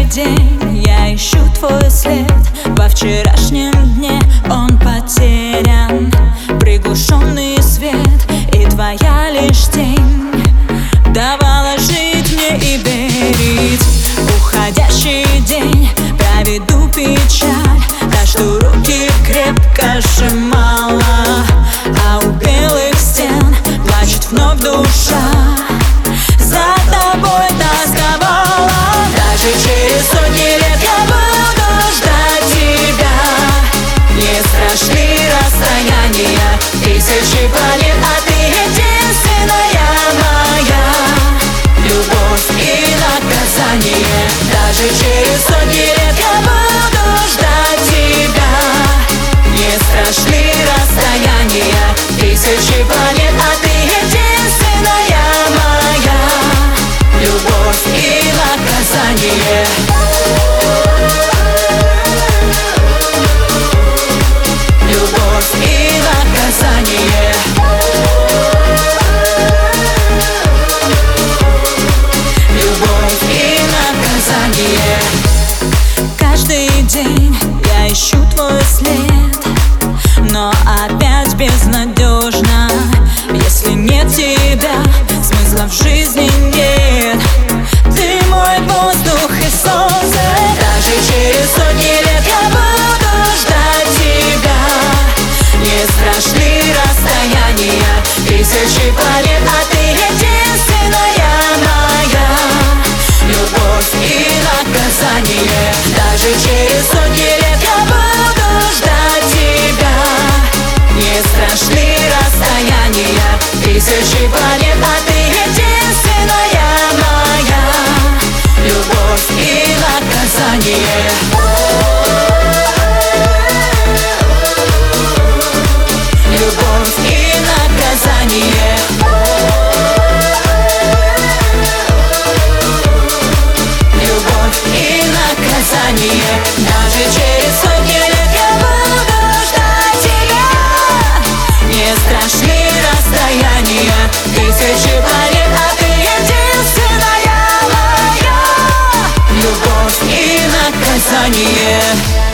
день я ищу твой след. Во вчерашнем дне он потерян. Приглушенный свет и твоя лишь тень давала жить мне и верить. Уходящий день проведу печаль, та, что руки крепко сжимала, а у белых стен плачет вновь душа. За тобой тосковала. Даже через сотни лет я буду ждать тебя. Не страшны расстояния тысячи планет, а ты единственная моя любовь и наказание. Даже через сотни лет я буду ждать тебя. Не страшны расстояния тысячи планет, а ты единственная моя любовь и наказание. Любовь и наказание. Любовь и наказание. Каждый день я ищу твой след, но опять безнадежно. Если нет тебя, смысла в жизни нет. Ты мой воздух и солнце. Даже через сотни лет я буду ждать тебя. Не страшны расстояния тысячи планет, а ты единственная моя любовь и наказание. Даже через сотни лет я буду ждать тебя. Не страшны расстояния тысячи планет, а ты единственная моя любовь и наказание. Любовь и наказание. Любовь и наказание. Даже через сотни лет я буду ждать тебя. Не страшны расстояния тысячи планет, а ты единственная моя любовь и наказание.